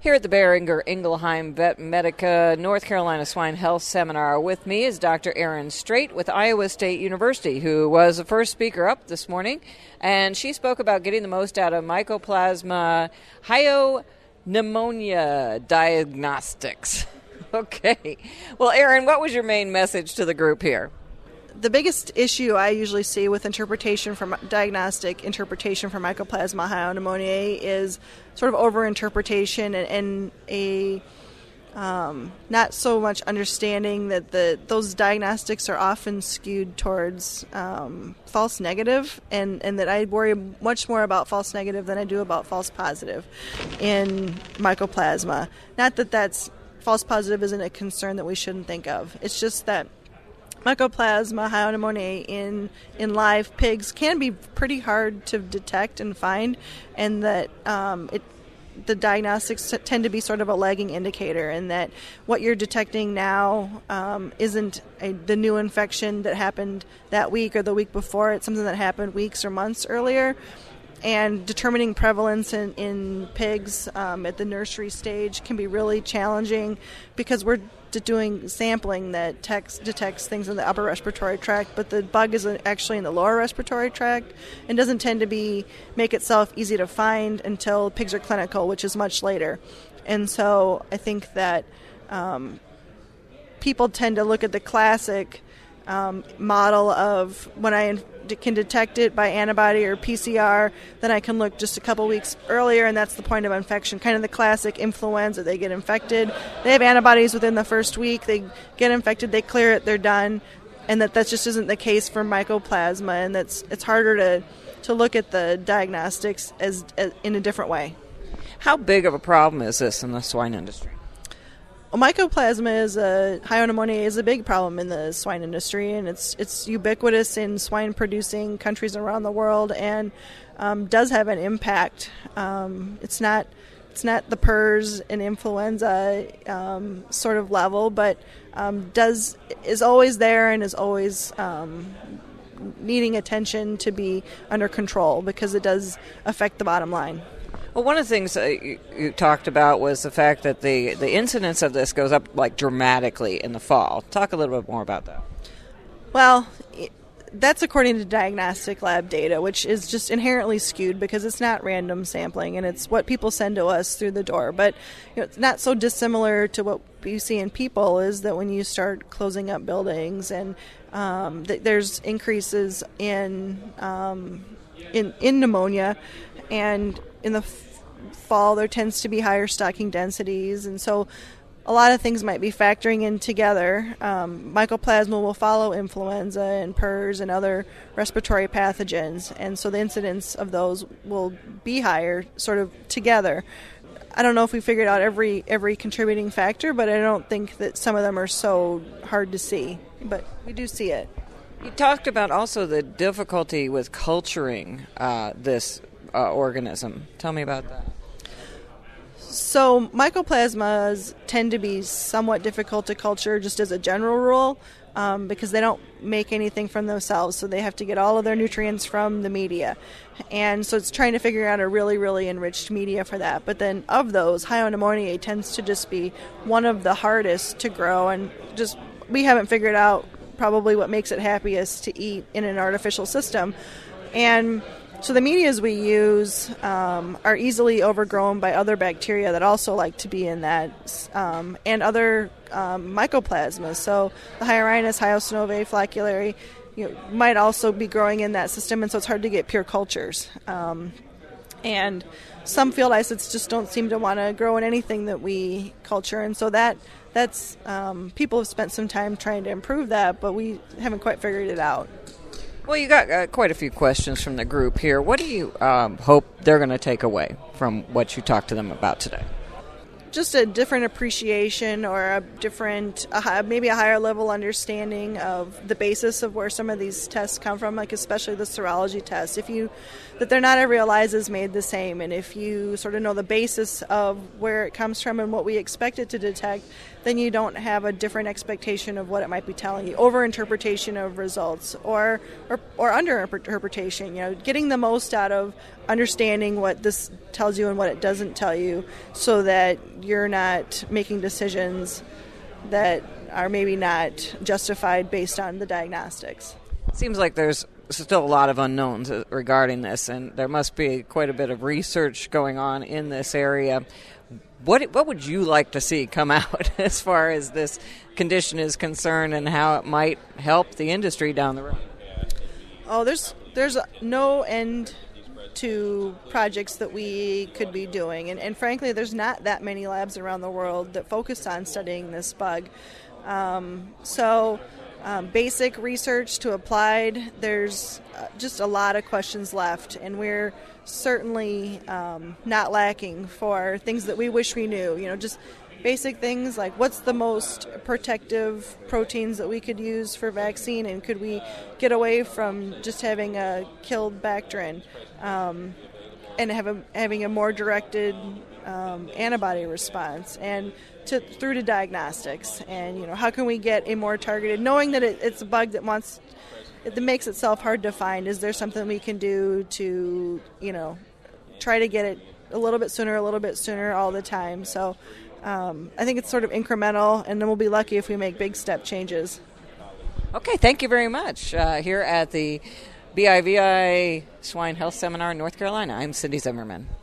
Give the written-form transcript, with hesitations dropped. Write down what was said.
here at the Boehringer Ingelheim Vet Medica North Carolina Swine Health Seminar. With me is Dr. Erin Straight with Iowa State University, who was the first speaker up this morning, and she spoke about getting the most out of Mycoplasma hyonemonia diagnostics. Okay. Well, Erin, what was your main message to the group here? The biggest issue I usually see with diagnostic interpretation for Mycoplasma hyonemonia is sort of overinterpretation and a not so much understanding that those diagnostics are often skewed towards false negative, and that I worry much more about false negative than I do about false positive in Mycoplasma. Not that that's false positive isn't a concern that we shouldn't think of. It's just that Mycoplasma hyonemonia in live pigs can be pretty hard to detect and find, and that the diagnostics tend to be sort of a lagging indicator, and that what you're detecting now isn't the new infection that happened that week or the week before. It's something that happened weeks or months earlier. And determining prevalence in pigs at the nursery stage can be really challenging because we're doing sampling that detects things in the upper respiratory tract, but the bug is actually in the lower respiratory tract and doesn't tend to make itself easy to find until pigs are clinical, which is much later. And so I think that people tend to look at the classic model of when I can detect it by antibody or PCR, then I can look just a couple weeks earlier, and that's the point of infection. Kind of the classic influenza. They get infected, they have antibodies within the first week, they get infected, they clear it, they're done, and that just isn't the case for Mycoplasma, and it's harder to look at the diagnostics as in a different way. How big of a problem is this in the swine industry? Well, Mycoplasma hyonemonia is a big problem in the swine industry, and it's ubiquitous in swine-producing countries around the world, and does have an impact. It's not the PRRS and influenza sort of level, but is always there and is always needing attention to be under control because it does affect the bottom line. Well, one of the things you talked about was the fact that the incidence of this goes up like dramatically in the fall. Talk a little bit more about that. Well, that's according to diagnostic lab data, which is just inherently skewed because it's not random sampling and it's what people send to us through the door. But it's not so dissimilar to what you see in people is that when you start closing up buildings and there's increases in pneumonia, and in the fall there tends to be higher stocking densities, and so a lot of things might be factoring in together. Mycoplasma will follow influenza and PRRS and other respiratory pathogens, and so the incidence of those will be higher sort of together. I don't know if we figured out every contributing factor, but I don't think that some of them are so hard to see, but we do see it. You talked about also the difficulty with culturing this organism. Tell me about that. So Mycoplasmas tend to be somewhat difficult to culture just as a general rule because they don't make anything from themselves, so they have to get all of their nutrients from the media. And so it's trying to figure out a really, really enriched media for that. But then of those, hyonemonia tends to just be one of the hardest to grow, and just we haven't figured out probably what makes it happiest to eat in an artificial system. And so the medias we use are easily overgrown by other bacteria that also like to be in that, and other mycoplasmas. So the Hyorhinus hyosinovae flocculare might also be growing in that system, and so it's hard to get pure cultures. And some field isolates just don't seem to want to grow in anything that we culture, and so that's people have spent some time trying to improve that, but we haven't quite figured it out. Well, you got quite a few questions from the group here. What do you hope they're going to take away from what you talked to them about today? Just a different appreciation, or a different, maybe a higher level understanding of the basis of where some of these tests come from, like especially the serology test. That they're not every ELISA is made the same, and if you sort of know the basis of where it comes from and what we expect it to detect, then you don't have a different expectation of what it might be telling you. Overinterpretation of results or underinterpretation. Getting the most out of understanding what this tells you and what it doesn't tell you, so that you're not making decisions that are maybe not justified based on the diagnostics. Seems like there's still a lot of unknowns regarding this, and there must be quite a bit of research going on in this area. What would you like to see come out as far as this condition is concerned and how it might help the industry down the road? Oh, there's no end to projects that we could be doing. And frankly, there's not that many labs around the world that focus on studying this bug. Basic research to applied, there's just a lot of questions left, and we're certainly not lacking for things that we wish we knew. Just basic things like what's the most protective proteins that we could use for vaccine, and could we get away from just having a killed Bactrin and having a more directed antibody response, and through to diagnostics, and how can we get a more targeted, knowing that it's a bug that makes itself hard to find. Is there something we can do to try to get it a little bit sooner all the time? So I think it's sort of incremental, and then we'll be lucky if we make big step changes. Okay, thank you very much. Here at the BIVI Swine Health Seminar in North Carolina, I'm Cindy Zimmerman.